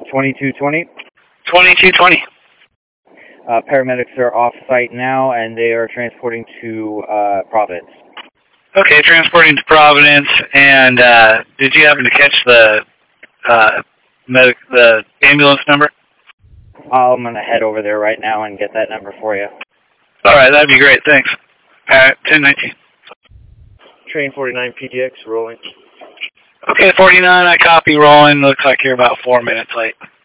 2220. 2220. Paramedics are off site now, and they are transporting to Providence. Okay, transporting to Providence. And did you happen to catch the ambulance number? I'm going to head over there right now and get that number for you. All right, that'd be great. Thanks. 1019. Train 49 PDX rolling. Okay, 49, I copy rolling. Looks like you're about 4 minutes late.